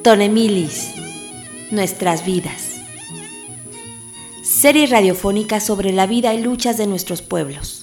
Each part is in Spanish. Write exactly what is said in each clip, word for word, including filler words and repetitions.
Tonemilis, nuestras vidas. Serie radiofónica sobre la vida y luchas de nuestros pueblos.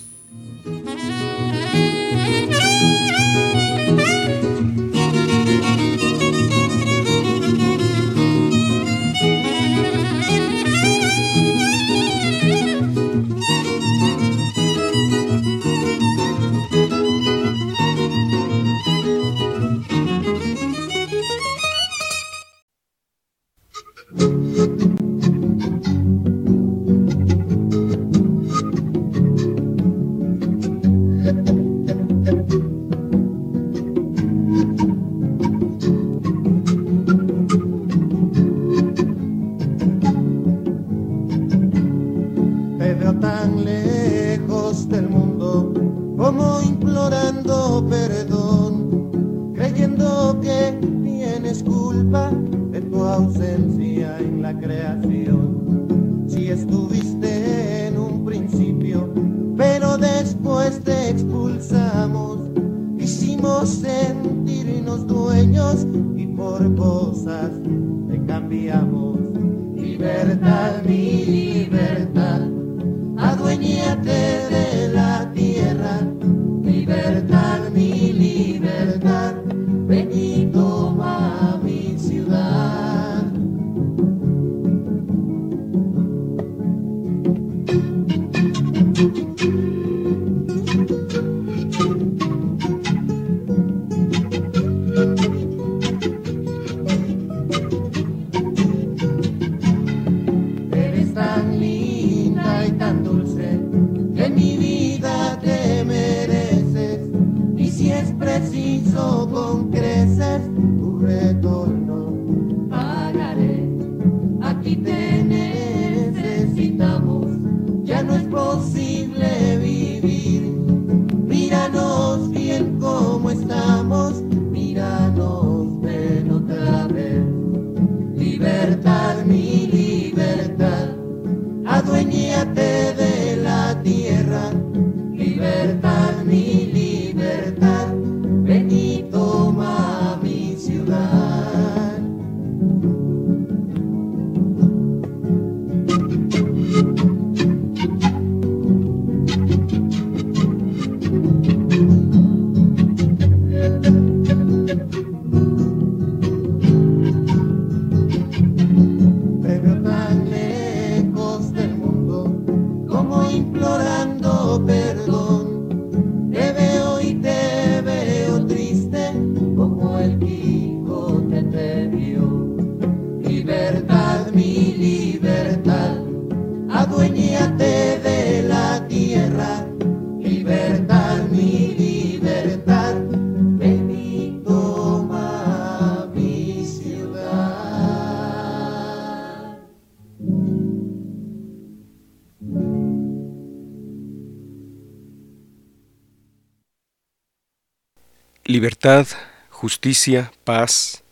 Libertad, justicia, paz,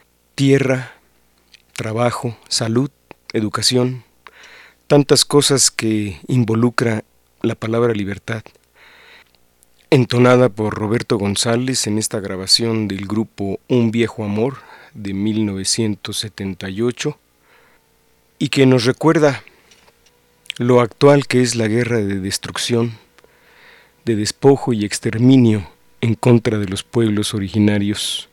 tierra, trabajo, salud, educación, tantas cosas que involucra la palabra libertad, entonada por Roberto González en esta grabación del grupo Un Viejo Amor de mil novecientos setenta y ocho, y que nos recuerda lo actual que es la guerra de destrucción, de despojo y exterminio en contra de los pueblos originarios,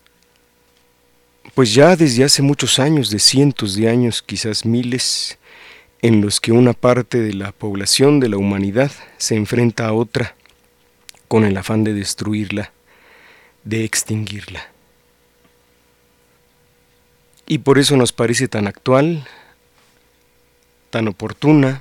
pues ya desde hace muchos años, de cientos de años, quizás miles, en los que una parte de la población de la humanidad se enfrenta a otra con el afán de destruirla, de extinguirla. Y por eso nos parece tan actual, tan oportuna,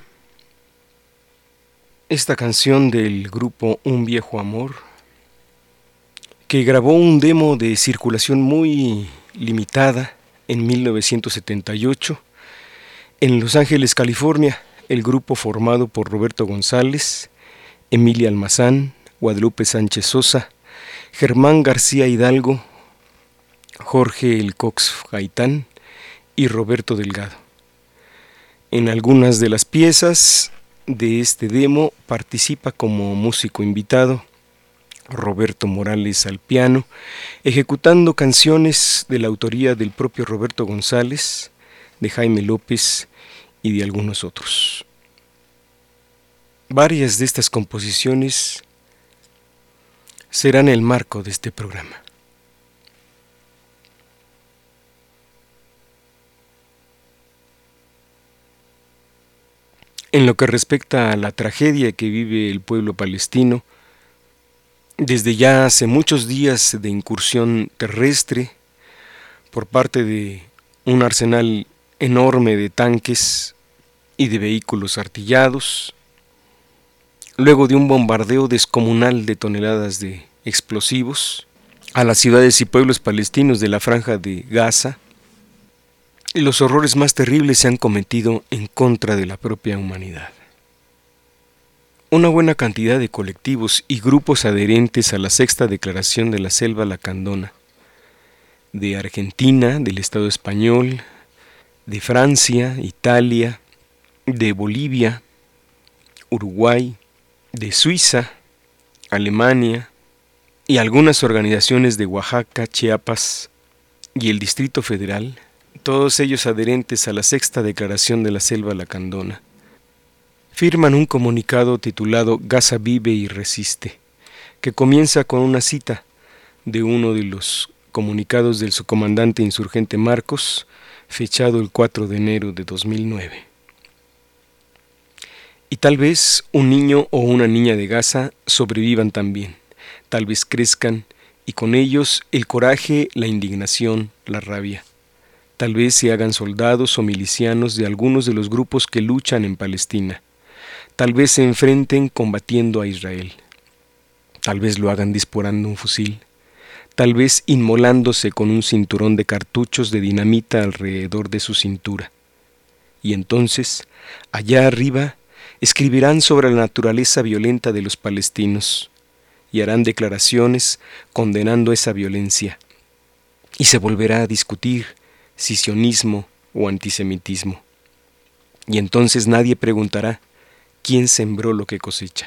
esta canción del grupo Un Viejo Amor, que grabó un demo de circulación muy limitada en mil novecientos setenta y ocho en Los Ángeles, California, el grupo formado por Roberto González, Emilia Almazán, Guadalupe Sánchez Sosa, Germán García Hidalgo, Jorge El Cox Gaitán y Roberto Delgado. En algunas de las piezas de este demo participa como músico invitado Roberto Morales al piano, ejecutando canciones de la autoría del propio Roberto González, de Jaime López y de algunos otros. Varias de estas composiciones serán el marco de este programa. En lo que respecta a la tragedia que vive el pueblo palestino, desde ya hace muchos días de incursión terrestre por parte de un arsenal enorme de tanques y de vehículos artillados, luego de un bombardeo descomunal de toneladas de explosivos a las ciudades y pueblos palestinos de la Franja de Gaza, los horrores más terribles se han cometido en contra de la propia humanidad. Una buena cantidad de colectivos y grupos adherentes a la Sexta Declaración de la Selva Lacandona, de Argentina, del Estado español, de Francia, Italia, de Bolivia, Uruguay, de Suiza, Alemania y algunas organizaciones de Oaxaca, Chiapas y el Distrito Federal, todos ellos adherentes a la Sexta Declaración de la Selva Lacandona, firman un comunicado titulado Gaza vive y resiste, que comienza con una cita de uno de los comunicados del subcomandante insurgente Marcos, fechado el cuatro de enero de dos mil nueve. Y tal vez un niño o una niña de Gaza sobrevivan también, tal vez crezcan, y con ellos el coraje, la indignación, la rabia. Tal vez se hagan soldados o milicianos de algunos de los grupos que luchan en Palestina. Tal vez se enfrenten combatiendo a Israel. Tal vez lo hagan disparando un fusil. Tal vez inmolándose con un cinturón de cartuchos de dinamita alrededor de su cintura. Y entonces, allá arriba, escribirán sobre la naturaleza violenta de los palestinos y harán declaraciones condenando esa violencia. Y se volverá a discutir si sionismo o antisemitismo. Y entonces nadie preguntará quién sembró lo que cosecha.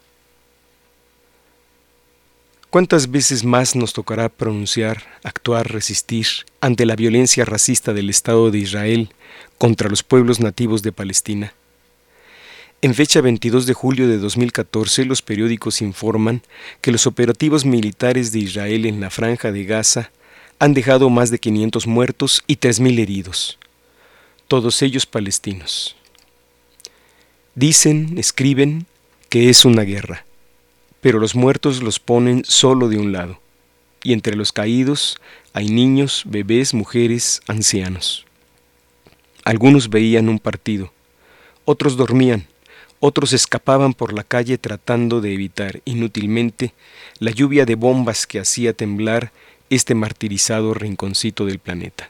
¿Cuántas veces más nos tocará pronunciar, actuar, resistir ante la violencia racista del Estado de Israel contra los pueblos nativos de Palestina? En fecha veintidós de julio de dos mil catorce, los periódicos informan que los operativos militares de Israel en la Franja de Gaza han dejado más de quinientos muertos y tres mil heridos, todos ellos palestinos. Dicen, escriben, que es una guerra, pero los muertos los ponen solo de un lado, y entre los caídos hay niños, bebés, mujeres, ancianos. Algunos veían un partido, otros dormían, otros escapaban por la calle tratando de evitar inútilmente la lluvia de bombas que hacía temblar este martirizado rinconcito del planeta.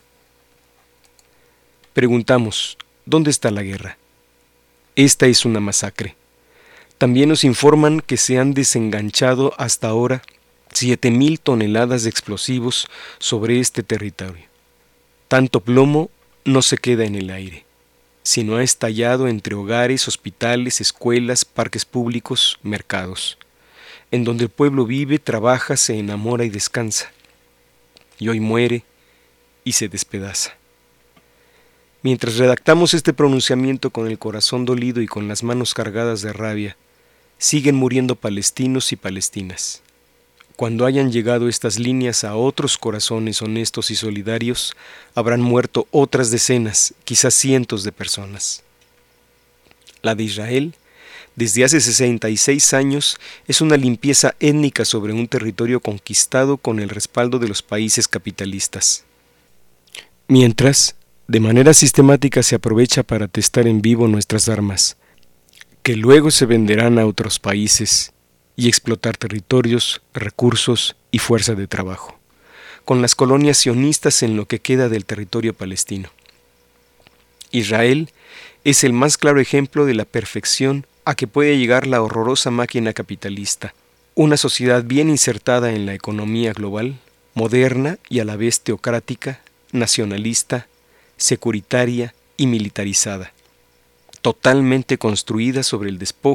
Preguntamos, ¿dónde está la guerra? Esta es una masacre. También nos informan que se han desenganchado hasta ahora siete mil toneladas de explosivos sobre este territorio. Tanto plomo no se queda en el aire, sino ha estallado entre hogares, hospitales, escuelas, parques públicos, mercados, en donde el pueblo vive, trabaja, se enamora y descansa. Y hoy muere y se despedaza. Mientras redactamos este pronunciamiento con el corazón dolido y con las manos cargadas de rabia, siguen muriendo palestinos y palestinas. Cuando hayan llegado estas líneas a otros corazones honestos y solidarios, habrán muerto otras decenas, quizás cientos de personas. La de Israel, desde hace sesenta y seis años, es una limpieza étnica sobre un territorio conquistado con el respaldo de los países capitalistas. Mientras, de manera sistemática se aprovecha para testar en vivo nuestras armas, que luego se venderán a otros países, y explotar territorios, recursos y fuerza de trabajo, con las colonias sionistas en lo que queda del territorio palestino. Israel es el más claro ejemplo de la perfección a que puede llegar la horrorosa máquina capitalista, una sociedad bien insertada en la economía global, moderna y a la vez teocrática, nacionalista, securitaria y militarizada, totalmente construida sobre el despojo,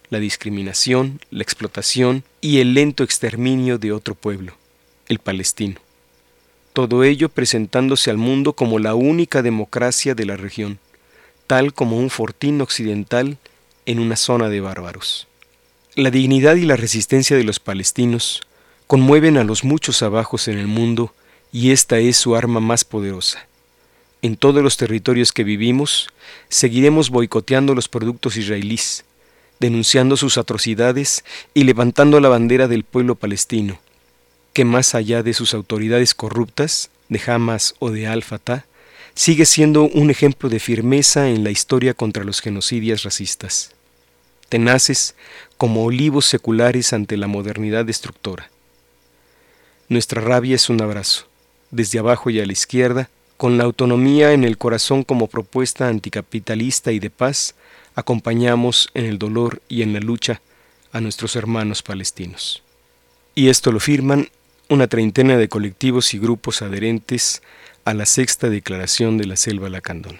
la discriminación, la explotación y el lento exterminio de otro pueblo, el palestino. Todo ello presentándose al mundo como la única democracia de la región, tal como un fortín occidental en una zona de bárbaros. La dignidad y la resistencia de los palestinos conmueven a los muchos abajos en el mundo y esta es su arma más poderosa. En todos los territorios que vivimos, seguiremos boicoteando los productos israelíes, denunciando sus atrocidades y levantando la bandera del pueblo palestino, que más allá de sus autoridades corruptas, de Hamas o de Al-Fatah, sigue siendo un ejemplo de firmeza en la historia contra los genocidios racistas, tenaces como olivos seculares ante la modernidad destructora. Nuestra rabia es un abrazo, desde abajo y a la izquierda, con la autonomía en el corazón como propuesta anticapitalista y de paz, acompañamos en el dolor y en la lucha a nuestros hermanos palestinos. Y esto lo firman una treintena de colectivos y grupos adherentes a la Sexta Declaración de la Selva Lacandona.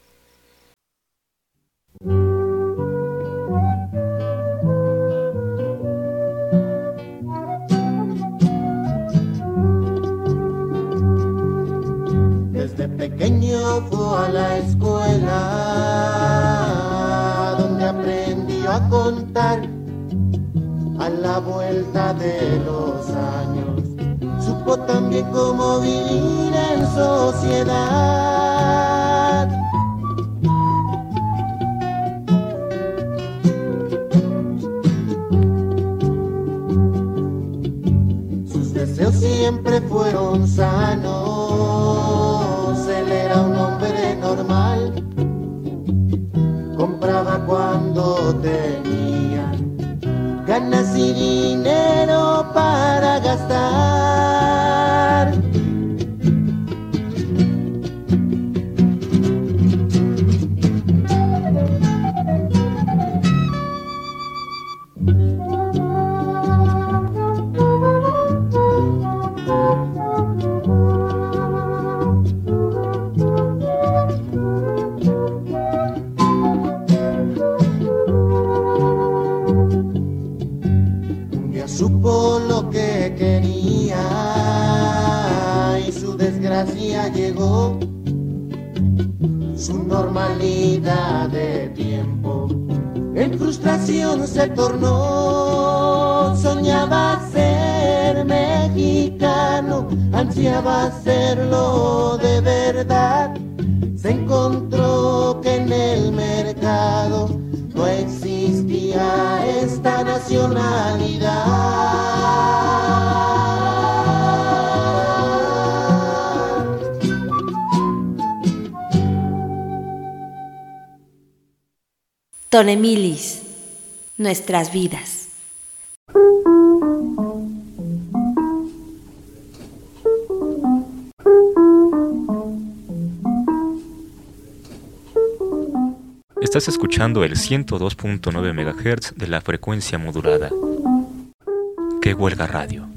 Desde pequeño fue a la escuela, donde aprendió a contar a la vuelta de los años. Supo también cómo vivir en sociedad. Sus deseos siempre fueron sanos. Él era un hombre normal. Compraba cuando tenía ganas y dinero para gastar. Supo lo que quería y su desgracia llegó, su normalidad de tiempo en frustración se tornó. Soñaba ser mexicano, ansiaba serlo de verdad. Se encontró que en el mercado no existía esta nacionalidad. Tonemilis, nuestras vidas. Estás escuchando el ciento dos punto nueve megahertz de la frecuencia modulada. ¡Qué huelga radio!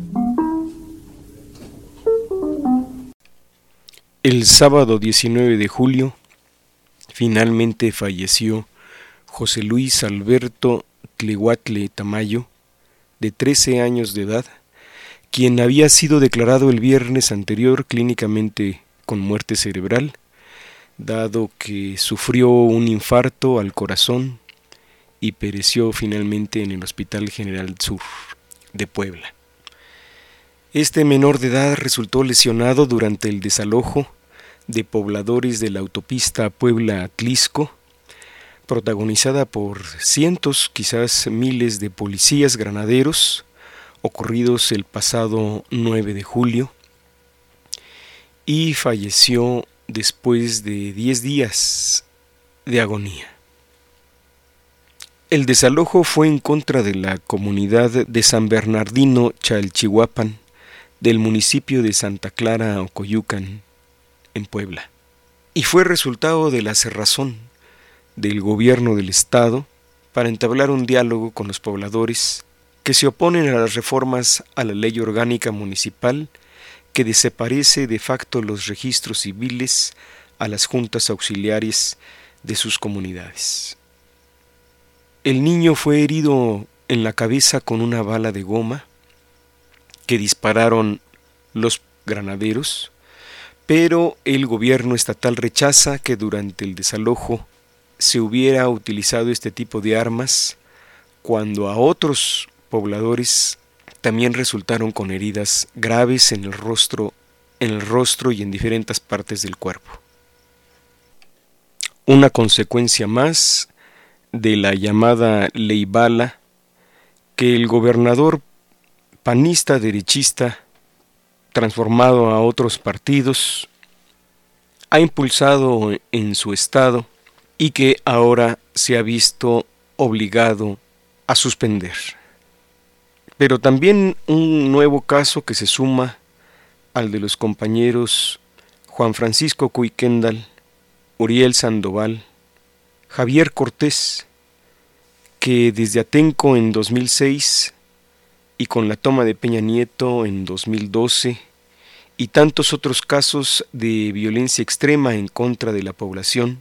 El sábado diecinueve de julio, finalmente falleció José Luis Alberto Tlehuatle Tamayo, de trece años de edad, quien había sido declarado el viernes anterior clínicamente con muerte cerebral, dado que sufrió un infarto al corazón y pereció finalmente en el Hospital General Sur de Puebla. Este menor de edad resultó lesionado durante el desalojo de pobladores de la autopista Puebla-Atlisco, protagonizada por cientos, quizás miles de policías granaderos, ocurridos el pasado nueve de julio, y falleció después de diez días de agonía. El desalojo fue en contra de la comunidad de San Bernardino Chalchihuapan, del municipio de Santa Clara Ocoyucan, en Puebla, y fue resultado de la cerrazón del gobierno del estado para entablar un diálogo con los pobladores que se oponen a las reformas a la ley orgánica municipal que desaparece de facto los registros civiles a las juntas auxiliares de sus comunidades. El niño fue herido en la cabeza con una bala de goma que dispararon los granaderos, pero el gobierno estatal rechaza que durante el desalojo se hubiera utilizado este tipo de armas cuando a otros pobladores también resultaron con heridas graves en el rostro, en el rostro y en diferentes partes del cuerpo. Una consecuencia más de la llamada Ley Bala, que el gobernador panista derechista, transformado a otros partidos, ha impulsado en su estado y que ahora se ha visto obligado a suspender. Pero también un nuevo caso que se suma al de los compañeros Juan Francisco Cuy-Kendall, Uriel Sandoval, Javier Cortés, que desde Atenco en dos mil seis y con la toma de Peña Nieto en dos mil doce y tantos otros casos de violencia extrema en contra de la población,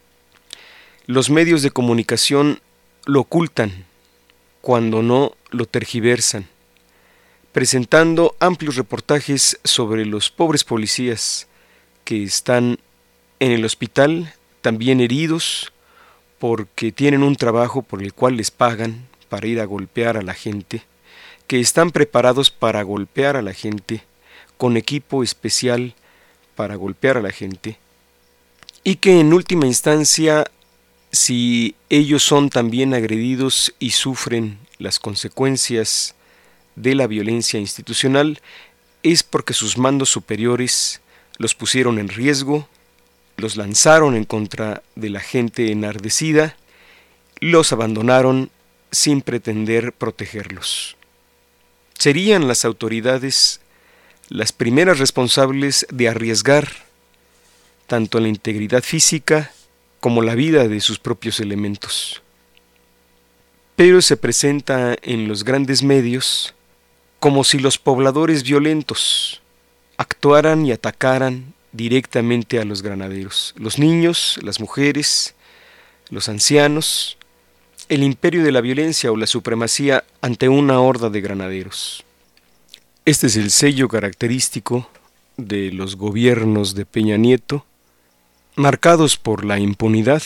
los medios de comunicación lo ocultan, cuando no lo tergiversan, presentando amplios reportajes sobre los pobres policías que están en el hospital, también heridos, porque tienen un trabajo por el cual les pagan para ir a golpear a la gente, que están preparados para golpear a la gente, con equipo especial para golpear a la gente, y que en última instancia, si ellos son también agredidos y sufren las consecuencias de la violencia institucional, es porque sus mandos superiores los pusieron en riesgo, los lanzaron en contra de la gente enardecida, los abandonaron sin pretender protegerlos. Serían las autoridades las primeras responsables de arriesgar tanto la integridad física como la vida de sus propios elementos. Pero se presenta en los grandes medios como si los pobladores violentos actuaran y atacaran directamente a los granaderos, los niños, las mujeres, los ancianos, el imperio de la violencia o la supremacía ante una horda de granaderos. Este es el sello característico de los gobiernos de Peña Nieto, marcados por la impunidad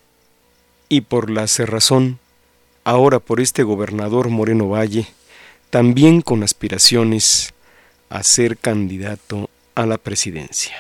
y por la cerrazón, ahora por este gobernador Moreno Valle, también con aspiraciones a ser candidato a la presidencia.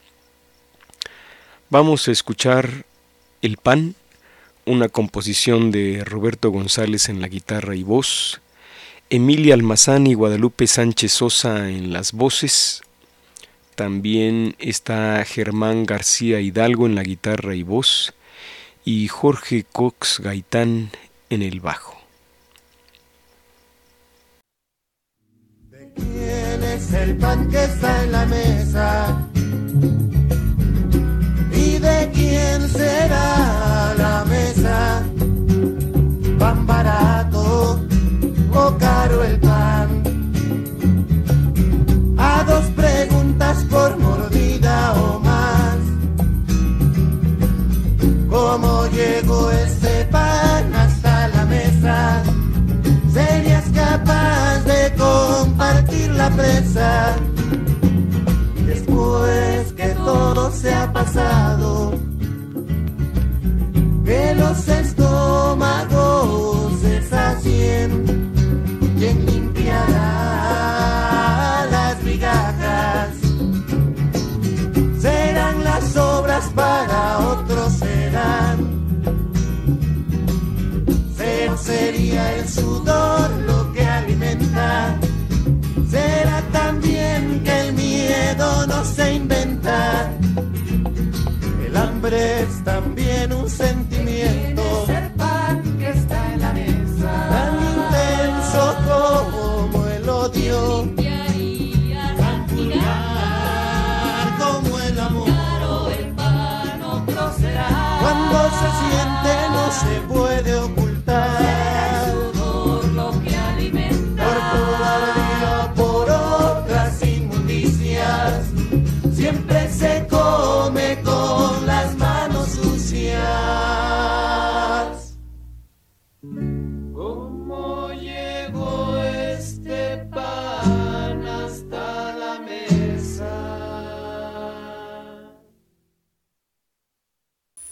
Vamos a escuchar El Pan, una composición de Roberto González en la guitarra y voz, Emilia Almazán y Guadalupe Sánchez Sosa en las voces. También está Germán García Hidalgo en la guitarra y voz y Jorge Cox Gaitán en el bajo. ¿De quién es el pan que está en la mesa? ¿Y de quién será la mesa? ¿Pan barato o caro el pan? A dos preguntas por mordida o más. ¿Cómo llegó ese pan hasta la mesa? ¿Serías capaz de compartir la presa? Después que todo se ha pasado, que los estómagos se sacien, ¿quién limpiará las migajas? Serán las obras, para otros serán. Pero sería el sudor lo que alimenta. Será también que el miedo no se inventa. El hambre es también un sentimiento. Es el pan que está en la mesa, tan intenso como el odio, tan vulgar como el amor. Claro, el pan otro será. Cuando se siente no se puede ocultar. Por lo que alimenta, por cobardía, por otras inmundicias, siempre se come con las manos sucias.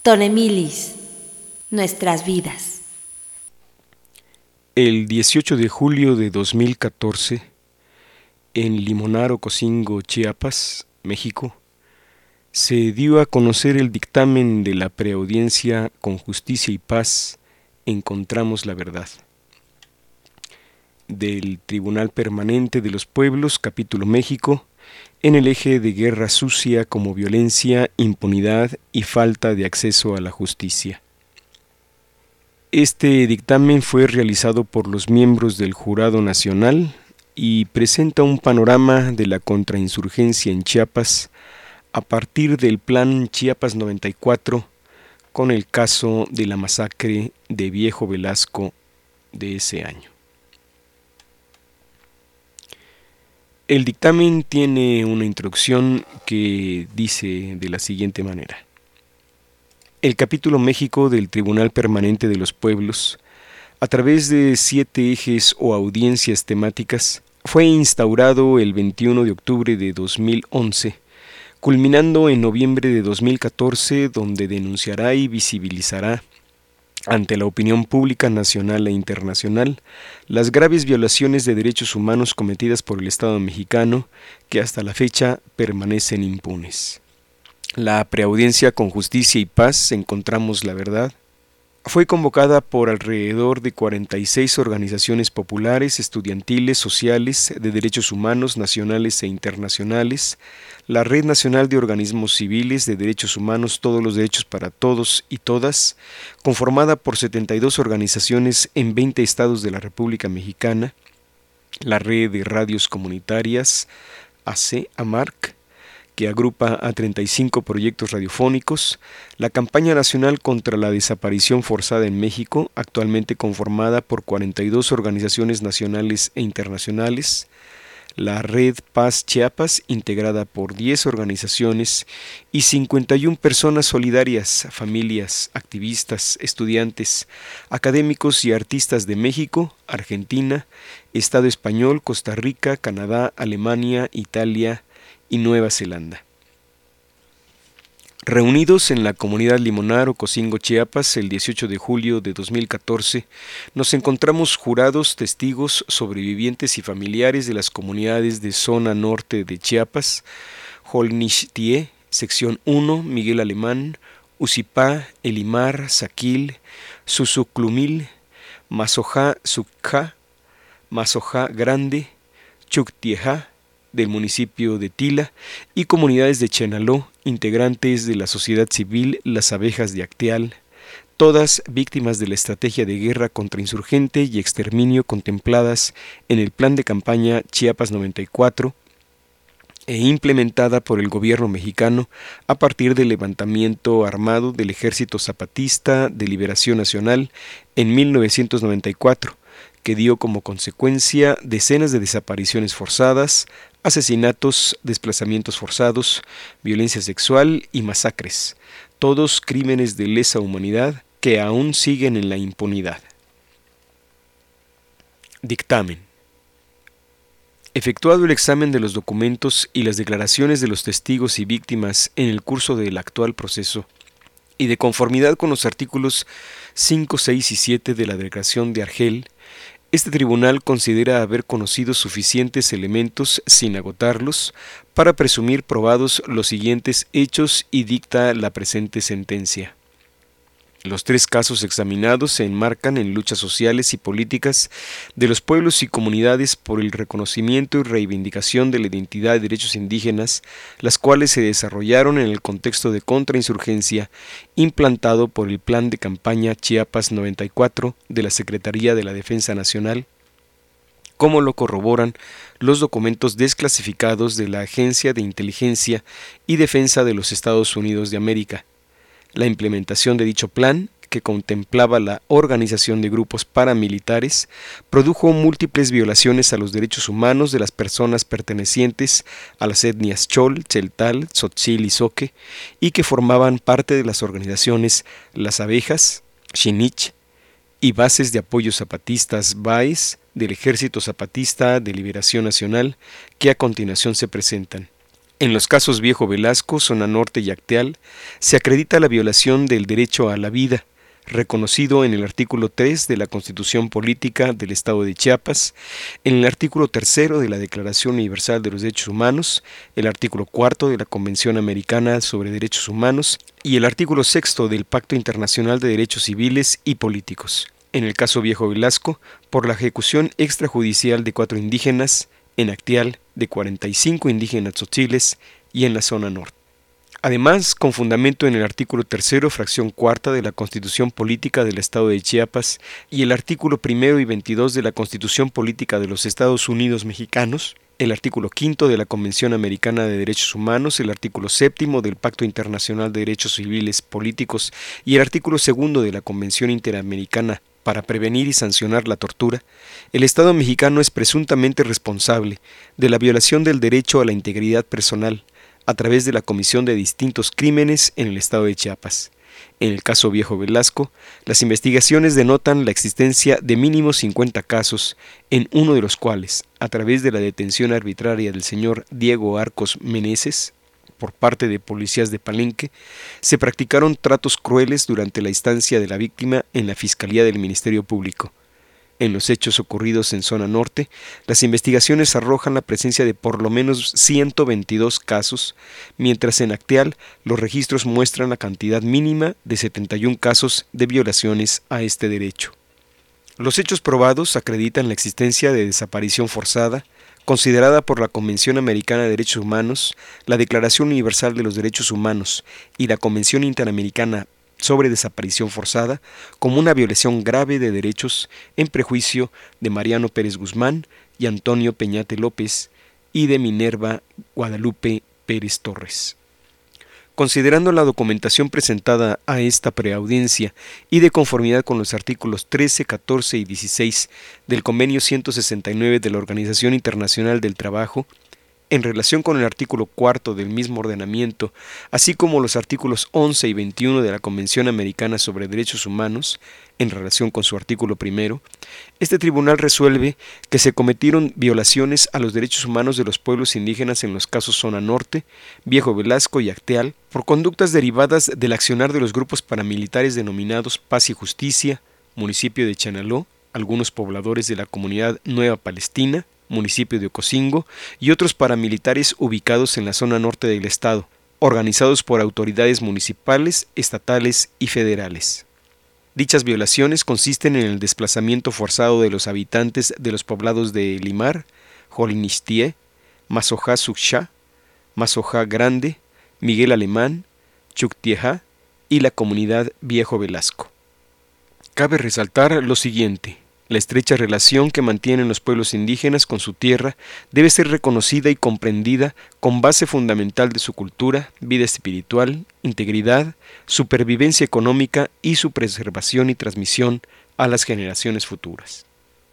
Tonemilis, nuestras vidas. El dieciocho de julio de dos mil catorce, en Limonare, Ocosingo, Chiapas, México, se dio a conocer el dictamen de la preaudiencia Con Justicia y Paz Encontramos la Verdad, del Tribunal Permanente de los Pueblos, Capítulo México, en el eje de guerra sucia como violencia, impunidad y falta de acceso a la justicia. Este dictamen fue realizado por los miembros del Jurado Nacional y presenta un panorama de la contrainsurgencia en Chiapas a partir del Plan Chiapas noventa y cuatro, con el caso de la masacre de Viejo Velasco de ese año. El dictamen tiene una introducción que dice de la siguiente manera: el capítulo México del Tribunal Permanente de los Pueblos, a través de siete ejes o audiencias temáticas, fue instaurado el veintiuno de octubre de dos mil once, culminando en noviembre de dos mil catorce, donde denunciará y visibilizará ante la opinión pública nacional e internacional las graves violaciones de derechos humanos cometidas por el Estado mexicano que hasta la fecha permanecen impunes. La preaudiencia Con Justicia y Paz Encontramos la Verdad fue convocada por alrededor de cuarenta y seis organizaciones populares, estudiantiles, sociales, de derechos humanos nacionales e internacionales, la Red Nacional de Organismos Civiles de Derechos Humanos, Todos los Derechos para Todos y Todas, conformada por setenta y dos organizaciones en veinte estados de la República Mexicana, la Red de Radios Comunitarias, A C, AMARC, que agrupa a treinta y cinco proyectos radiofónicos, la Campaña Nacional contra la Desaparición Forzada en México, actualmente conformada por cuarenta y dos organizaciones nacionales e internacionales, la Red Paz Chiapas, integrada por diez organizaciones y cincuenta y una personas solidarias, familias, activistas, estudiantes, académicos y artistas de México, Argentina, Estado Español, Costa Rica, Canadá, Alemania, Italia y Nueva Zelanda. Reunidos en la comunidad Limonare, Ocosingo, Chiapas, el dieciocho de julio de dos mil catorce, nos encontramos jurados, testigos, sobrevivientes y familiares de las comunidades de zona norte de Chiapas, Jolnixtie, sección uno, Miguel Alemán, Usipá, Elimar, Saquil, Susuclumil, Mazojá, Sucjá, Mazojá Grande, Chuctiejá, del municipio de Tila, y comunidades de Chenaló, integrantes de la sociedad civil Las Abejas de Acteal, todas víctimas de la estrategia de guerra contrainsurgente y exterminio contempladas en el Plan de Campaña Chiapas noventa y cuatro e implementada por el gobierno mexicano a partir del levantamiento armado del Ejército Zapatista de Liberación Nacional en mil novecientos noventa y cuatro, que dio como consecuencia decenas de desapariciones forzadas, asesinatos, desplazamientos forzados, violencia sexual y masacres, todos crímenes de lesa humanidad que aún siguen en la impunidad. Dictamen. Efectuado el examen de los documentos y las declaraciones de los testigos y víctimas en el curso del actual proceso, y de conformidad con los artículos cinco, seis y siete de la Declaración de Argel, este tribunal considera haber conocido suficientes elementos, sin agotarlos, para presumir probados los siguientes hechos y dicta la presente sentencia. Los tres casos examinados se enmarcan en luchas sociales y políticas de los pueblos y comunidades por el reconocimiento y reivindicación de la identidad de derechos indígenas, las cuales se desarrollaron en el contexto de contrainsurgencia implantado por el Plan de Campaña Chiapas noventa y cuatro de la Secretaría de la Defensa Nacional, como lo corroboran los documentos desclasificados de la Agencia de Inteligencia y Defensa de los Estados Unidos de América. La implementación de dicho plan, que contemplaba la organización de grupos paramilitares, produjo múltiples violaciones a los derechos humanos de las personas pertenecientes a las etnias Chol, Cheltal, Tzotzil y Zoque, y que formaban parte de las organizaciones Las Abejas, Xinich, y bases de apoyo zapatistas B A E S del Ejército Zapatista de Liberación Nacional, que a continuación se presentan. En los casos Viejo Velasco, Zona Norte y Acteal, se acredita la violación del derecho a la vida, reconocido en el artículo tres de la Constitución Política del Estado de Chiapas, en el artículo tercero de la Declaración Universal de los Derechos Humanos, el artículo cuarto de la Convención Americana sobre Derechos Humanos y el artículo sexto del Pacto Internacional de Derechos Civiles y Políticos. En el caso Viejo Velasco, por la ejecución extrajudicial de cuatro indígenas, en Acteal de cuarenta y cinco indígenas tzotziles y en la zona norte. Además, con fundamento en el artículo tercero, fracción cuarta de la Constitución Política del Estado de Chiapas y el artículo primero y veintidós de la Constitución Política de los Estados Unidos Mexicanos, el artículo quinto de la Convención Americana de Derechos Humanos, el artículo séptimo del Pacto Internacional de Derechos Civiles Políticos y el artículo segundo de la Convención Interamericana para prevenir y sancionar la tortura, el Estado mexicano es presuntamente responsable de la violación del derecho a la integridad personal a través de la comisión de distintos crímenes en el Estado de Chiapas. En el caso Viejo Velasco, las investigaciones denotan la existencia de mínimo cincuenta casos, en uno de los cuales, a través de la detención arbitraria del señor Diego Arcos Meneses, por parte de policías de Palenque, se practicaron tratos crueles durante la estancia de la víctima en la Fiscalía del Ministerio Público. En los hechos ocurridos en Zona Norte, las investigaciones arrojan la presencia de por lo menos ciento veintidós casos, mientras en Acteal los registros muestran la cantidad mínima de setenta y un casos de violaciones a este derecho. Los hechos probados acreditan la existencia de desaparición forzada, considerada por la Convención Americana de Derechos Humanos, la Declaración Universal de los Derechos Humanos y la Convención Interamericana sobre Desaparición Forzada como una violación grave de derechos en prejuicio de Mariano Pérez Guzmán y Antonio Peñate López y de Minerva Guadalupe Pérez Torres. Considerando la documentación presentada a esta preaudiencia y de conformidad con los artículos trece, catorce y dieciséis del Convenio ciento sesenta y nueve de la Organización Internacional del Trabajo, en relación con el artículo cuarto del mismo ordenamiento, así como los artículos once y veintiuno de la Convención Americana sobre Derechos Humanos, en relación con su artículo primero, este tribunal resuelve que se cometieron violaciones a los derechos humanos de los pueblos indígenas en los casos Zona Norte, Viejo Velasco y Acteal, por conductas derivadas del accionar de los grupos paramilitares denominados Paz y Justicia, municipio de Chanaló, algunos pobladores de la comunidad Nueva Palestina, municipio de Ocosingo, y otros paramilitares ubicados en la zona norte del estado, organizados por autoridades municipales, estatales y federales. Dichas violaciones consisten en el desplazamiento forzado de los habitantes de los poblados de Limar, Jolinistie, Mazojá Suxá, Mazojá Grande, Miguel Alemán, Chuctiejá y la comunidad Viejo Velasco. Cabe resaltar lo siguiente. La estrecha relación que mantienen los pueblos indígenas con su tierra debe ser reconocida y comprendida con base fundamental de su cultura, vida espiritual, integridad, supervivencia económica y su preservación y transmisión a las generaciones futuras.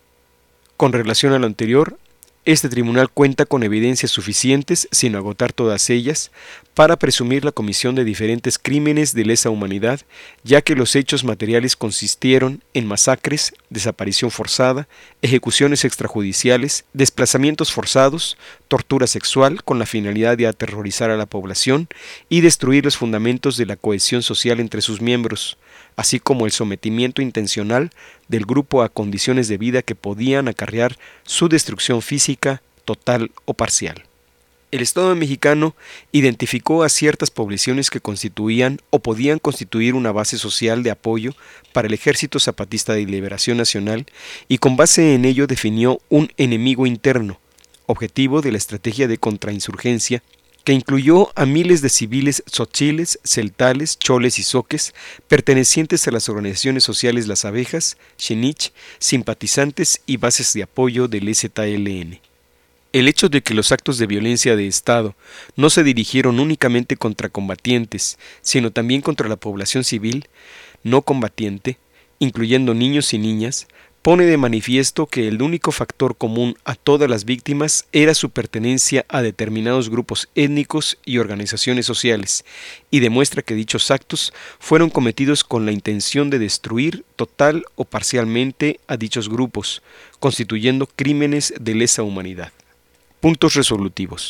Con relación a lo anterior, este tribunal cuenta con evidencias suficientes, sin agotar todas ellas, para presumir la comisión de diferentes crímenes de lesa humanidad, ya que los hechos materiales consistieron en masacres, desaparición forzada, ejecuciones extrajudiciales, desplazamientos forzados, tortura sexual con la finalidad de aterrorizar a la población y destruir los fundamentos de la cohesión social entre sus miembros, así como el sometimiento intencional del grupo a condiciones de vida que podían acarrear su destrucción física, total o parcial. El Estado mexicano identificó a ciertas poblaciones que constituían o podían constituir una base social de apoyo para el Ejército Zapatista de Liberación Nacional y con base en ello definió un enemigo interno, objetivo de la estrategia de contrainsurgencia, que incluyó a miles de civiles tzotziles, celtales, choles y zoques, pertenecientes a las organizaciones sociales Las Abejas, Xenich, simpatizantes y bases de apoyo del E Z L N. El hecho de que los actos de violencia de Estado no se dirigieron únicamente contra combatientes, sino también contra la población civil no combatiente, incluyendo niños y niñas, pone de manifiesto que el único factor común a todas las víctimas era su pertenencia a determinados grupos étnicos y organizaciones sociales, y demuestra que dichos actos fueron cometidos con la intención de destruir total o parcialmente a dichos grupos, constituyendo crímenes de lesa humanidad. Puntos resolutivos.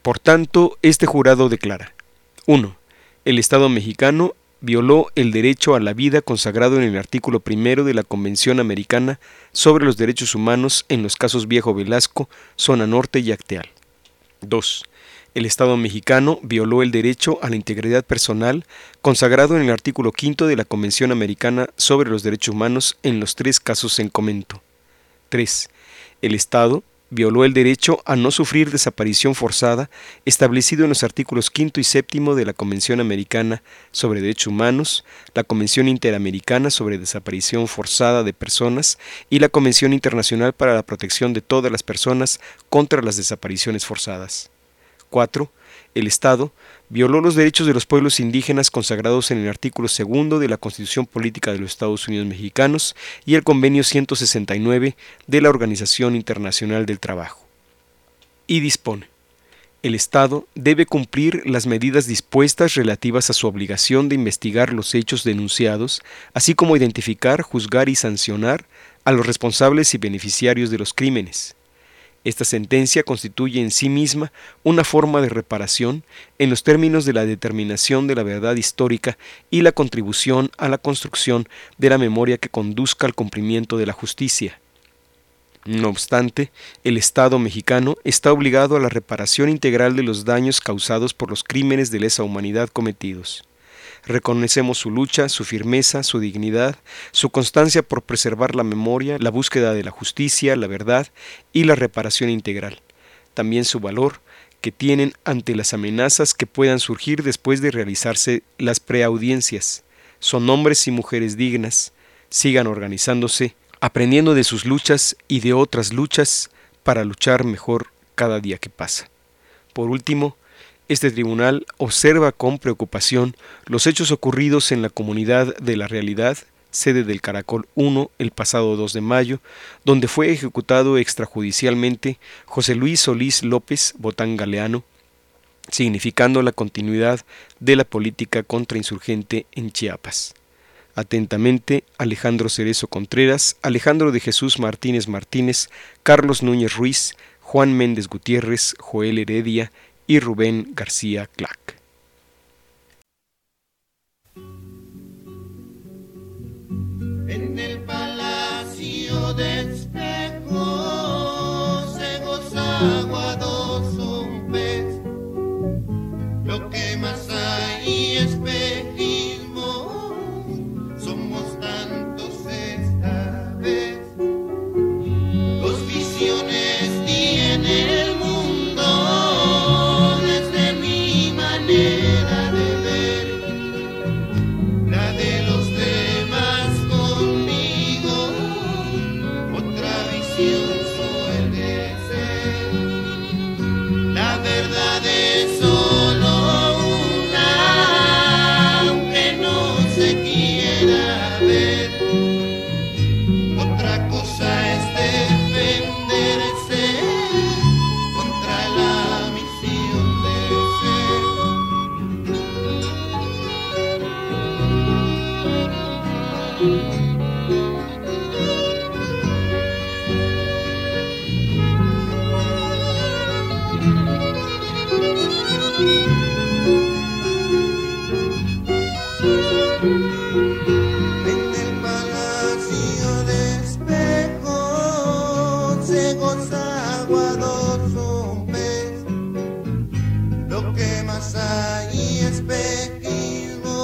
Por tanto, este jurado declara: uno. El Estado mexicano violó el derecho a la vida consagrado en el artículo primero de la Convención Americana sobre los Derechos Humanos en los casos Viejo Velasco, Zona Norte y Acteal. dos. El Estado mexicano violó el derecho a la integridad personal consagrado en el artículo quinto de la Convención Americana sobre los Derechos Humanos en los tres casos en comento. tres. El Estado violó el derecho a no sufrir desaparición forzada establecido en los artículos quinto y séptimo de la Convención Americana sobre Derechos Humanos, la Convención Interamericana sobre Desaparición Forzada de Personas y la Convención Internacional para la Protección de todas las personas contra las desapariciones forzadas. cuatro. El Estado violó los derechos de los pueblos indígenas consagrados en el artículo segundo de la Constitución Política de los Estados Unidos Mexicanos y el Convenio ciento sesenta y nueve de la Organización Internacional del Trabajo. Y dispone: el Estado debe cumplir las medidas dispuestas relativas a su obligación de investigar los hechos denunciados, así como identificar, juzgar y sancionar a los responsables y beneficiarios de los crímenes. Esta sentencia constituye en sí misma una forma de reparación en los términos de la determinación de la verdad histórica y la contribución a la construcción de la memoria que conduzca al cumplimiento de la justicia. No obstante, el Estado mexicano está obligado a la reparación integral de los daños causados por los crímenes de lesa humanidad cometidos. Reconocemos su lucha, su firmeza, su dignidad, su constancia por preservar la memoria, la búsqueda de la justicia, la verdad y la reparación integral. También su valor que tienen ante las amenazas que puedan surgir después de realizarse las preaudiencias. Son hombres y mujeres dignas. Sigan organizándose, aprendiendo de sus luchas y de otras luchas para luchar mejor cada día que pasa. Por último, este tribunal observa con preocupación los hechos ocurridos en la comunidad de La Realidad, sede del Caracol uno, el pasado dos de mayo, donde fue ejecutado extrajudicialmente José Luis Solís López Botán Galeano, significando la continuidad de la política contrainsurgente en Chiapas. Atentamente, Alejandro Cerezo Contreras, Alejandro de Jesús Martínez Martínez, Carlos Núñez Ruiz, Juan Méndez Gutiérrez, Joel Heredia y Rubén García Clack. En el palacio de espejos se goza aguadoso un pez. Lo que más hay espejismo, somos tantos esta vez. Dos visiones tiene el mundo desde mi manera de ver, la de los demás conmigo, otra visión suele ser. La verdad es solo una, aunque no se quiera ver. Otra cosa es defenderse contra la misión de En el palacio de espejos se goza aguadoso un pez. Lo que más hay espejismo,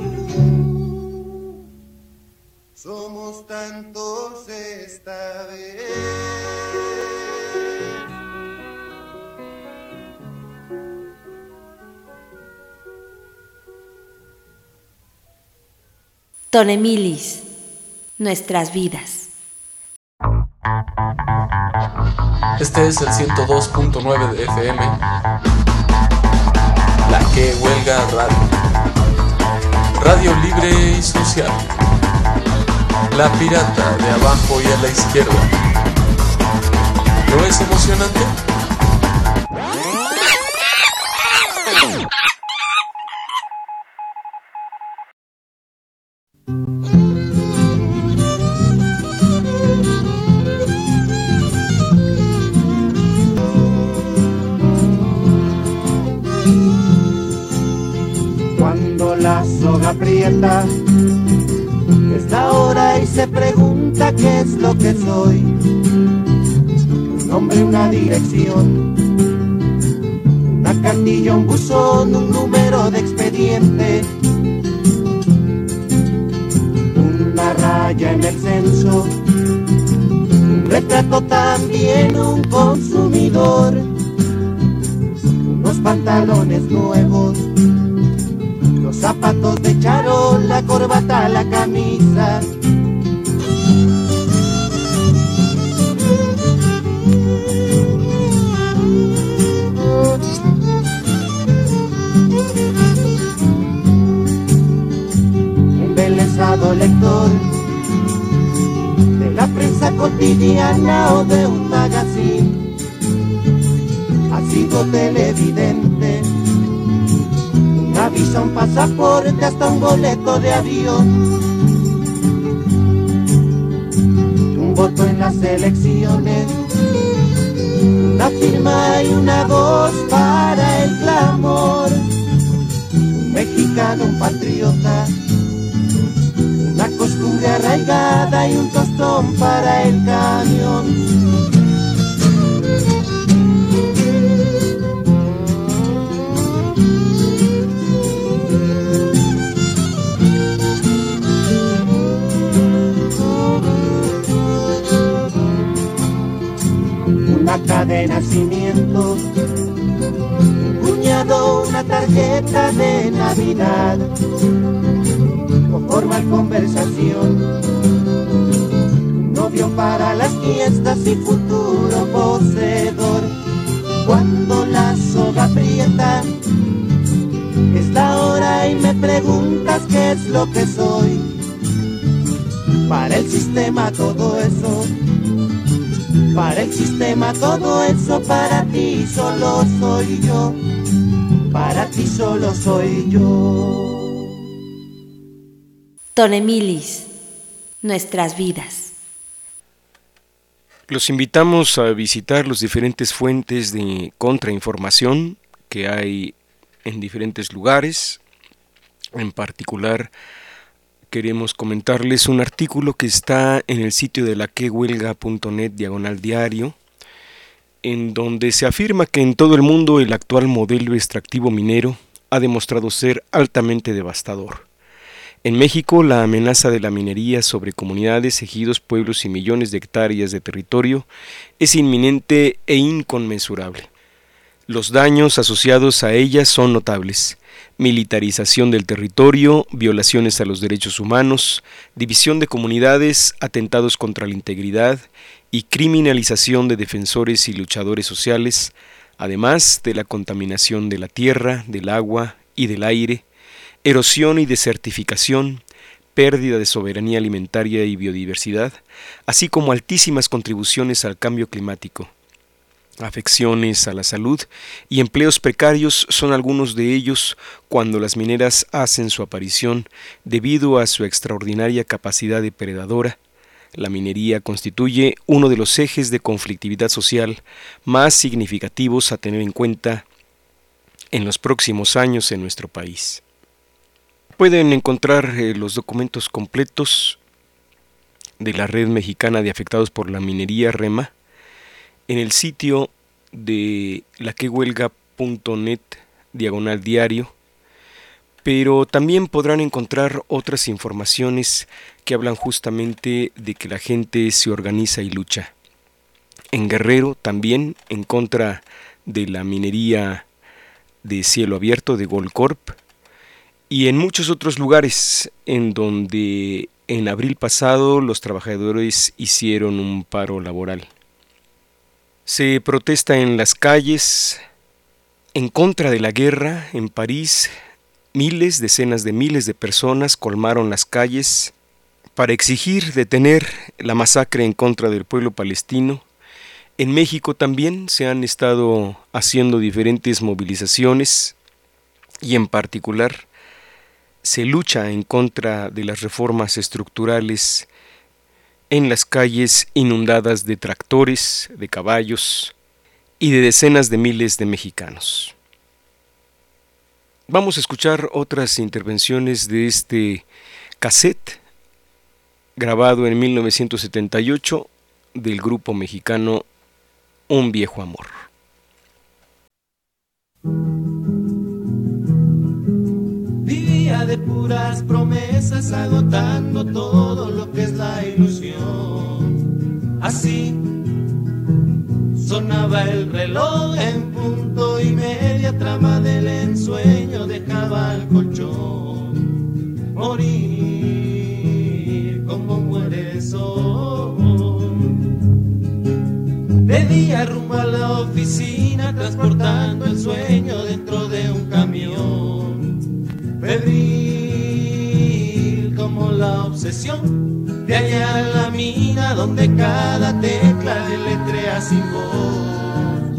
somos tantos esta vez. Tonemilis, nuestras vidas. Este es el ciento dos punto nueve de F M, La Que Huelga Radio, radio libre y social, la pirata de abajo y a la izquierda. ¿No es emocionante? la soga aprieta, está ahora y se pregunta qué es lo que soy. Un nombre, una dirección, una cartilla, un buzón, un número de expediente, una raya en el censo, un retrato también, un consumidor, unos pantalones nuevos, los zapatos de charol, la corbata, la camisa. Embelesado lector de la prensa cotidiana o de un magazine, ha sido televidente, una visa, un pasaporte, hasta un boleto de avión, un voto en las elecciones, una firma y una voz para el clamor, un mexicano, un patriota, una costumbre arraigada y un tostón para el camión. Una acta de nacimiento, un cuñado, una tarjeta de Navidad, o formal conversación, un novio para las fiestas y futuro poseedor. Cuando la soga aprieta, está ahora y me preguntas qué es lo que soy. Para el sistema todo eso, para el sistema todo eso, para ti solo soy yo, para ti solo soy yo. Tonemilis, nuestras vidas. Los invitamos a visitar las diferentes fuentes de contrainformación que hay en diferentes lugares. En particular, queremos comentarles un artículo que está en el sitio de la que huelga punto net diagonal diario, en donde se afirma que en todo el mundo el actual modelo extractivo minero ha demostrado ser altamente devastador. En México, la amenaza de la minería sobre comunidades, ejidos, pueblos y millones de hectáreas de territorio es inminente e inconmensurable. Los daños asociados a ella son notables: militarización del territorio, violaciones a los derechos humanos, división de comunidades, atentados contra la integridad y criminalización de defensores y luchadores sociales, además de la contaminación de la tierra, del agua y del aire, erosión y desertificación, pérdida de soberanía alimentaria y biodiversidad, así como altísimas contribuciones al cambio climático. Afecciones a la salud y empleos precarios son algunos de ellos cuando las mineras hacen su aparición debido a su extraordinaria capacidad depredadora. La minería constituye uno de los ejes de conflictividad social más significativos a tener en cuenta en los próximos años en nuestro país. Pueden encontrar eh, los documentos completos de la Red Mexicana de Afectados por la Minería, REMA, en el sitio de la que huelga punto net diagonal diario, pero también podrán encontrar otras informaciones que hablan justamente de que la gente se organiza y lucha. En Guerrero también, en contra de la minería de cielo abierto de Goldcorp, y en muchos otros lugares en donde en abril pasado los trabajadores hicieron un paro laboral. Se protesta en las calles en contra de la guerra. En París, miles, decenas de miles de personas colmaron las calles para exigir detener la masacre en contra del pueblo palestino. En México también se han estado haciendo diferentes movilizaciones y en particular se lucha en contra de las reformas estructurales en las calles inundadas de tractores, de caballos y de decenas de miles de mexicanos. Vamos a escuchar otras intervenciones de este cassette grabado en mil novecientos setenta y ocho del grupo mexicano Un Viejo Amor. Vivía de puras promesas, agotando todo lo que es la ilusión. Así sonaba el reloj en punto y media, trama del ensueño dejaba el colchón. Morir como muere el sol. De día rumbo a la oficina, transportando el sueño dentro de un camión. Febril como la obsesión de hallar la mina donde cada tecla deletrea sin voz.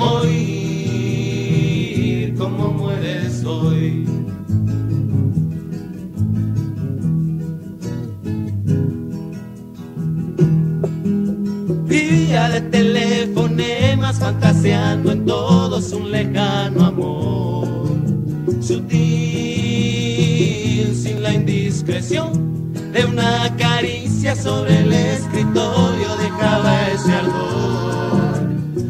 Morir como mueres hoy. Vivía de telefonemas, fantaseando en todos un lejano amor. Sutil, sin la indiscreción de una caricia sobre el escritorio, dejaba ese ardor.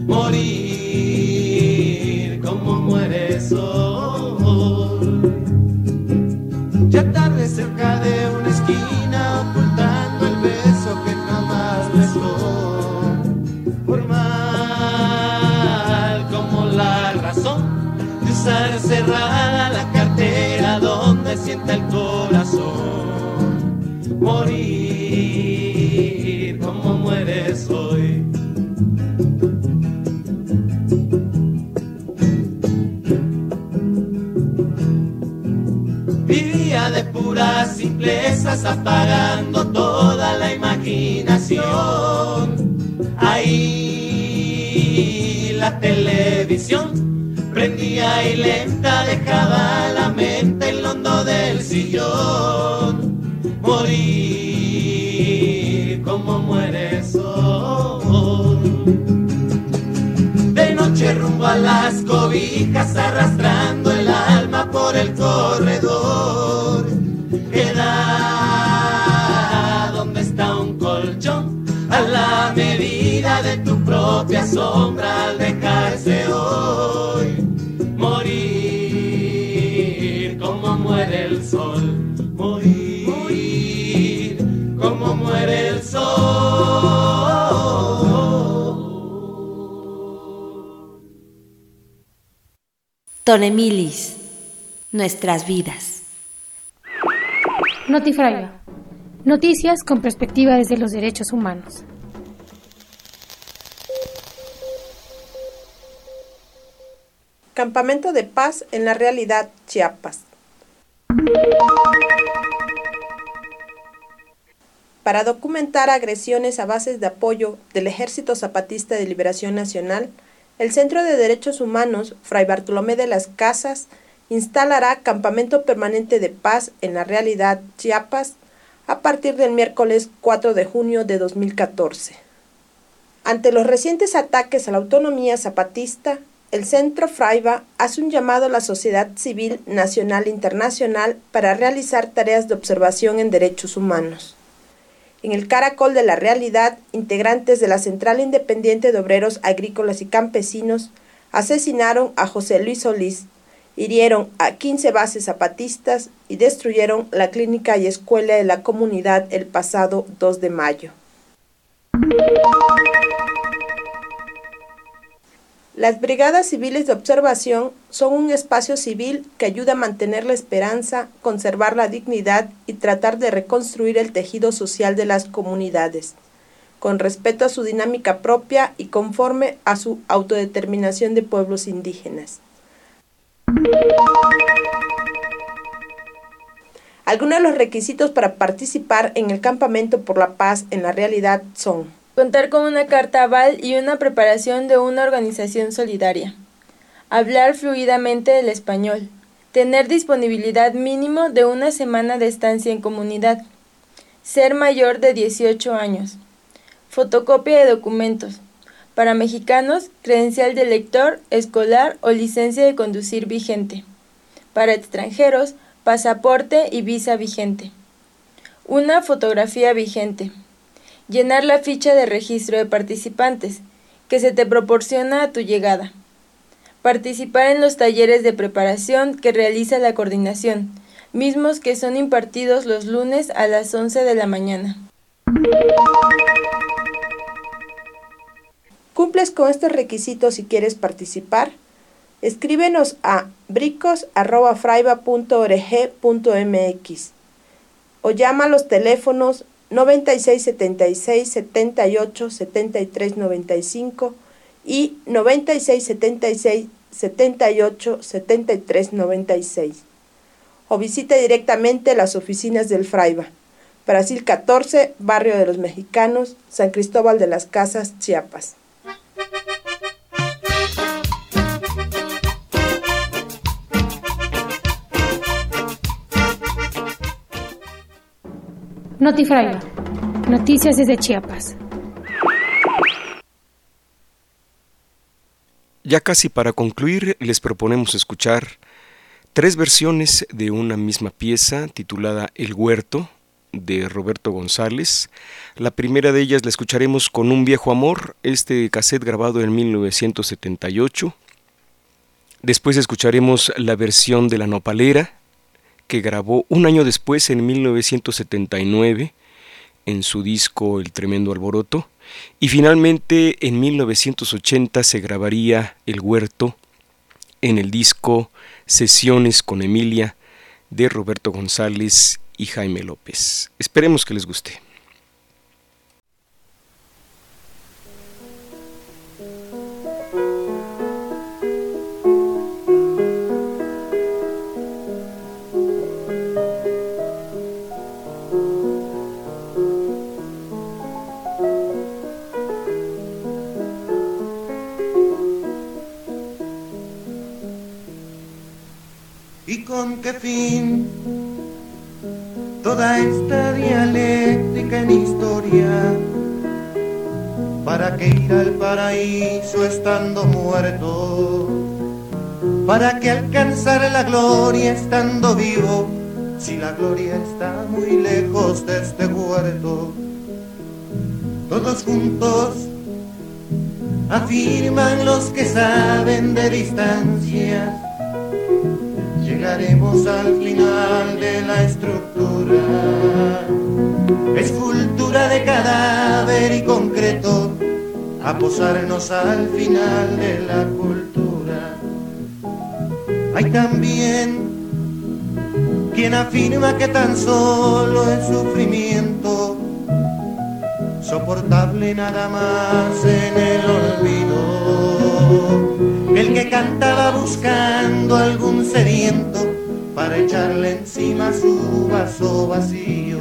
Morir como muere el sol. Ya tarde cerca de una esquina, ocultando el beso que jamás besó. Por mal como la razón de usar cerrada la cartera donde sienta el corazón. Morir como mueres hoy. Vivía de puras simplezas, apagando toda la imaginación. Ahí la televisión prendía y lenta dejaba la mente en lo hondo del sillón. Morir como muere el sol. De noche rumbo a las cobijas, arrastrando el alma por el corredor. Queda donde está un colchón, a la medida de tu propia sombra al dejarse hoy. Morir como muere el sol. Morir, morir como muere el sol. Tonemilis, nuestras vidas. Notifraiva. Noticias con perspectiva desde los derechos humanos. Campamento de paz en la realidad Chiapas. Para documentar agresiones a bases de apoyo del Ejército Zapatista de Liberación Nacional, el Centro de Derechos Humanos Fray Bartolomé de las Casas instalará campamento permanente de paz en la realidad Chiapas a partir del miércoles cuatro de junio de dos mil catorce. Ante los recientes ataques a la autonomía zapatista, el Centro Fraiva hace un llamado a la sociedad civil nacional e internacional para realizar tareas de observación en derechos humanos. En el Caracol de la Realidad, integrantes de la Central Independiente de Obreros Agrícolas y Campesinos asesinaron a José Luis Solís, hirieron a quince bases zapatistas y destruyeron la clínica y escuela de la comunidad el pasado dos de mayo. Las brigadas civiles de observación son un espacio civil que ayuda a mantener la esperanza, conservar la dignidad y tratar de reconstruir el tejido social de las comunidades, con respeto a su dinámica propia y conforme a su autodeterminación de pueblos indígenas. Algunos de los requisitos para participar en el Campamento por la Paz en la realidad son: contar con una carta aval y una preparación de una organización solidaria, hablar fluidamente el español, tener disponibilidad mínimo de una semana de estancia en comunidad, ser mayor de dieciocho años, fotocopia de documentos, para mexicanos, credencial de lector, escolar o licencia de conducir vigente, para extranjeros, pasaporte y visa vigente. Una fotografía vigente. Llenar la ficha de registro de participantes, que se te proporciona a tu llegada. Participar en los talleres de preparación que realiza la coordinación, mismos que son impartidos los lunes a las once de la mañana. ¿Cumples con estos requisitos si quieres participar? Escríbenos a bricos arroba fraiba punto org punto mx o llama a los teléfonos noventa y seis setenta y seis setenta y ocho setenta y tres noventa y cinco y noventa y seis setenta y seis setenta y ocho setenta y tres noventa y seis, o visita directamente las oficinas del Fraiba, Brasil catorce, Barrio de los Mexicanos, San Cristóbal de las Casas, Chiapas. Notifraiba. Noticias desde Chiapas. Ya casi para concluir, les proponemos escuchar tres versiones de una misma pieza titulada El Huerto, de Roberto González. La primera de ellas la escucharemos con Un Viejo Amor, este cassette grabado en mil novecientos setenta y ocho. Después escucharemos la versión de La Nopalera, que grabó un año después, en mil novecientos setenta y nueve, en su disco El Tremendo Alboroto. Y finalmente, en mil novecientos ochenta se grabaría El Huerto en el disco Sesiones con Emilia, de Roberto González y Jaime López. Esperemos que les guste. ¿Y con qué fin toda esta dialéctica en historia? ¿Para qué ir al paraíso estando muerto? ¿Para qué alcanzar la gloria estando vivo? Si la gloria está muy lejos de este huerto. Todos juntos afirman los que saben de distancia, llegaremos al final de la estructura, escultura de cadáver y concreto, a posarnos al final de la cultura. Hay también quien afirma que tan solo el sufrimiento, soportable nada más en el olvido, el que cantaba buscando algún sediento para echarle encima su vaso vacío.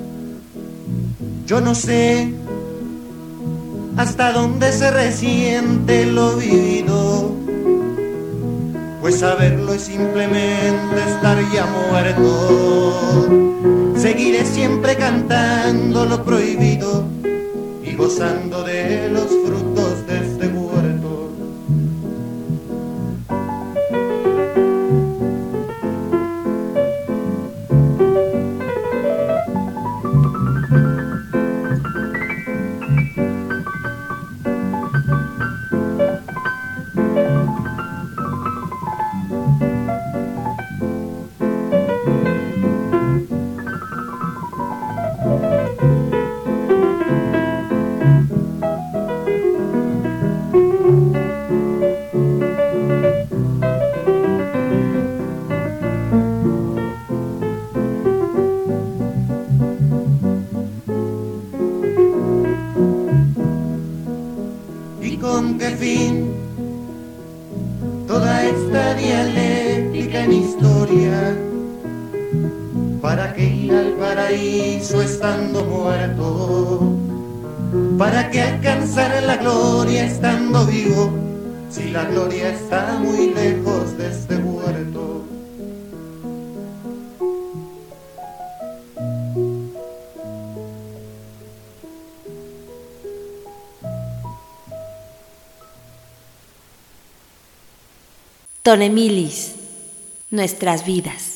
Yo no sé hasta dónde se resiente lo vivido, pues saberlo es simplemente estar ya muerto. Seguiré siempre cantando lo prohibido y gozando de los frutos de este huerto. ¿Con qué fin toda esta dialéctica en historia? ¿Para qué ir al paraíso estando muerto? ¿Para qué alcanzar la gloria estando vivo? Si la gloria está muy lejos de este huerto. Tonemilis. nuestras vidas.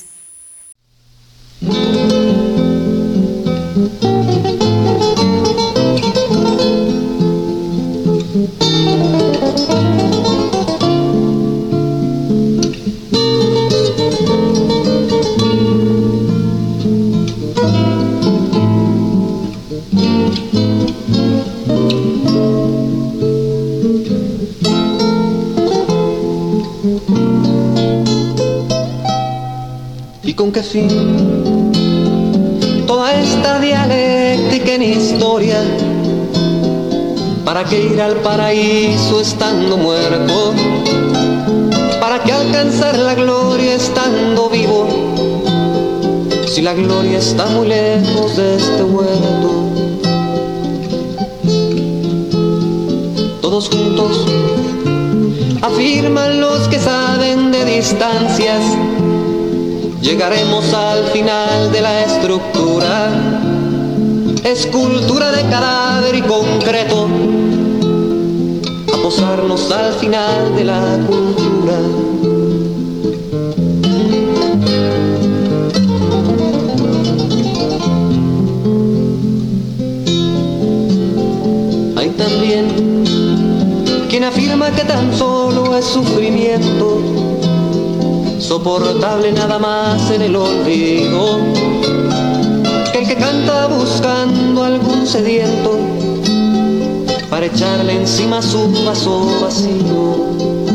¿Con qué fin toda esta dialéctica en historia? ¿Para qué ir al paraíso estando muerto? ¿Para qué alcanzar la gloria estando vivo? Si la gloria está muy lejos de este huerto. Todos juntos afirman los que saben de distancias, llegaremos al final de la estructura, escultura de cadáver y concreto, a posarnos al final de la cultura. Hay también quien afirma que tan solo es sufrimiento, soportable nada más en el olvido, que el que canta buscando algún sediento para echarle encima su vaso vacío.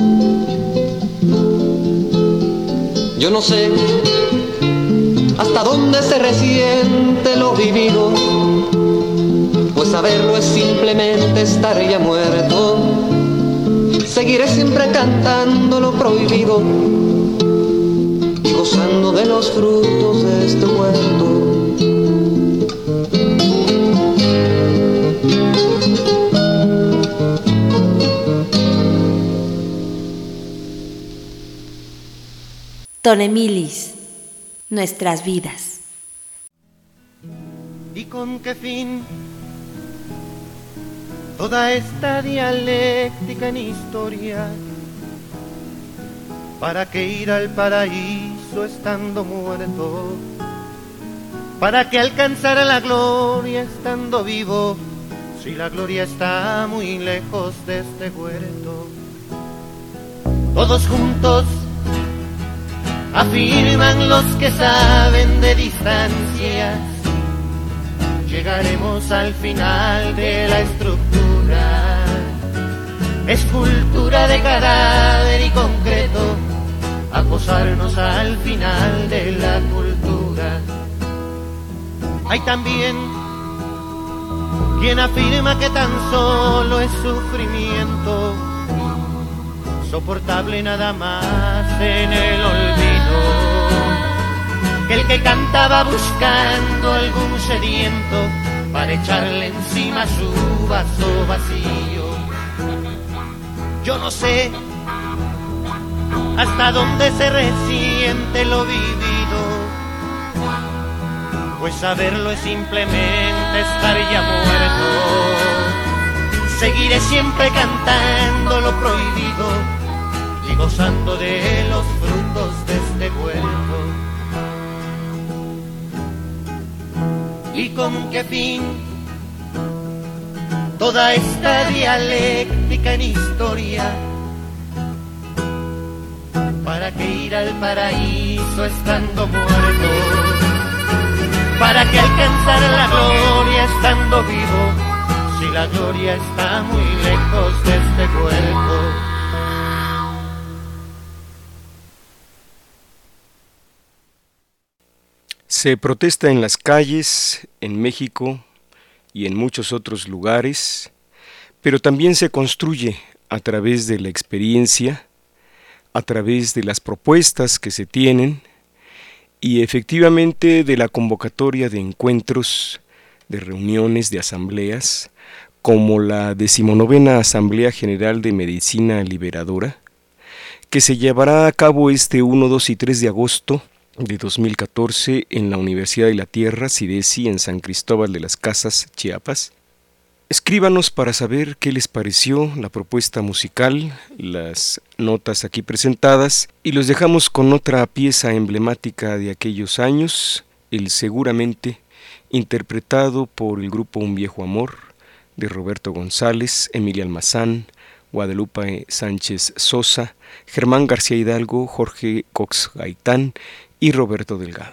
Yo no sé hasta dónde se resiente lo vivido, pues saberlo es simplemente estar ya muerto. Seguiré siempre cantando lo prohibido y gozando de los frutos de este huerto. Don Emilis, nuestras vidas. ¿Y con qué fin toda esta dialéctica en historia? ¿Para qué ir al paraíso estando muerto? ¿Para qué alcanzar la gloria estando vivo? Si la gloria está muy lejos de este huerto. Todos juntos afirman los que saben de distancias, llegaremos al final de la estructura, escultura de cadáver y concreto, a posarnos al final de la cultura. Hay también quien afirma que tan solo es sufrimiento, soportable nada más en el olvido, que el que cantaba buscando algún sediento para echarle encima su vaso vacío. Yo no sé hasta dónde se resiente lo vivido, pues saberlo es simplemente estar ya muerto. Seguiré siempre cantando lo prohibido y gozando de los frutos de este huerto. ¿Y con qué fin toda esta dialéctica en historia? ¿Para qué ir al paraíso estando muerto? ¿Para qué alcanzar la gloria estando vivo? Si la gloria está muy lejos de este huerto. Se protesta en las calles, en México y en muchos otros lugares, pero también se construye a través de la experiencia, a través de las propuestas que se tienen y efectivamente de la convocatoria de encuentros, de reuniones, de asambleas, como la decimonovena Asamblea General de Medicina Liberadora, que se llevará a cabo este uno, dos y tres de agosto de dos mil catorce en la Universidad de la Tierra, CIDESI, en San Cristóbal de las Casas, Chiapas, Escríbanos para saber qué les pareció la propuesta musical, las notas aquí presentadas, y los dejamos con otra pieza emblemática de aquellos años, el Seguramente, interpretado por el grupo Un Viejo Amor, de Roberto González, Emilia Almazán, Guadalupe Sánchez Sosa, Germán García Hidalgo, Jorge Cox Gaitán y Roberto Delgado.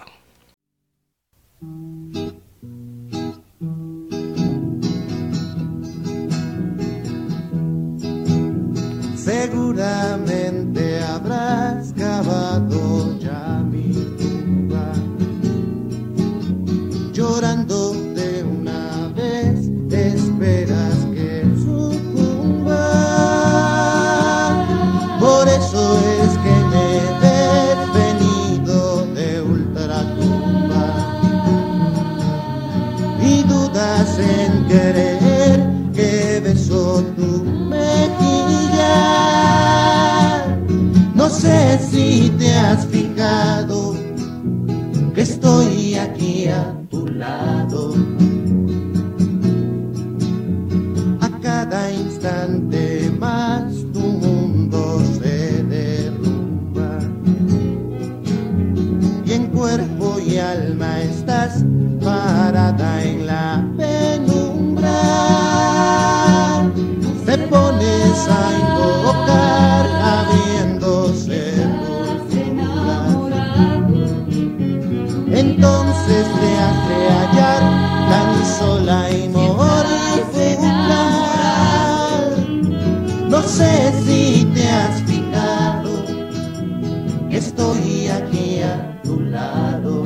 Seguramente habrás cavado ya mi tumba, llorando de una vez, esperas que sucumba. Por eso es que me ves venido de ultratumba y dudas en querer que besó tu mejilla. No sé si te has fijado que estoy aquí a tu lado. A cada instante más tu mundo se derrumba y en cuerpo y alma estás parada en la penumbra. Te pones a invocar habiéndose dulzura, entonces te hace hallar tan sola y moribunda. No sé si te has fijado que estoy aquí a tu lado.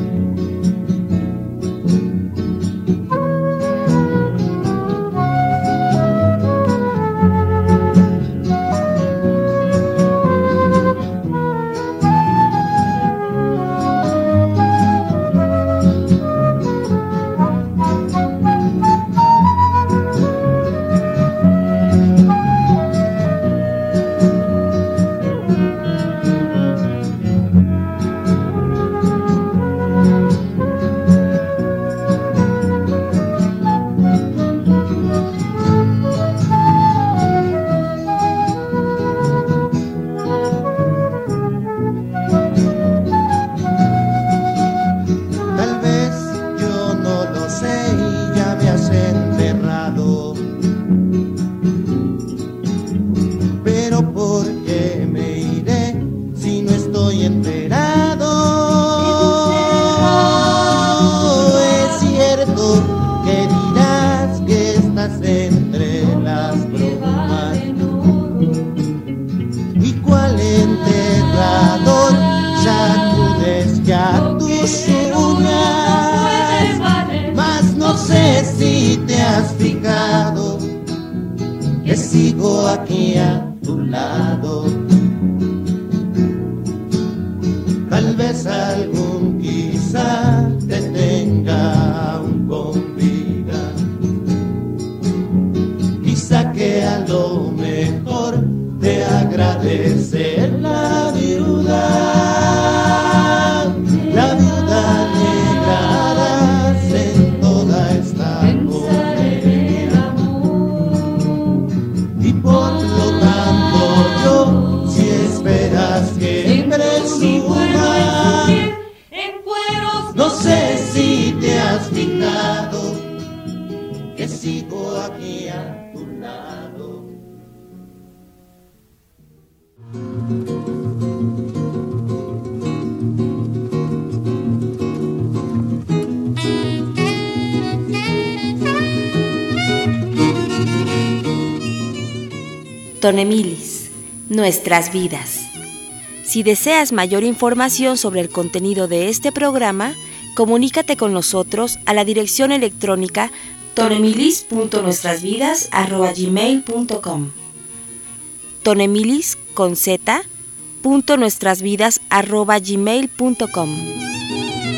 Tonemilis, nuestras vidas. Si deseas mayor información sobre el contenido de este programa, comunícate con nosotros a la dirección electrónica tonemilis punto nuestras vidas arroba gmail punto com. Tonemilis con z punto nuestras vidas arroba gmail punto com.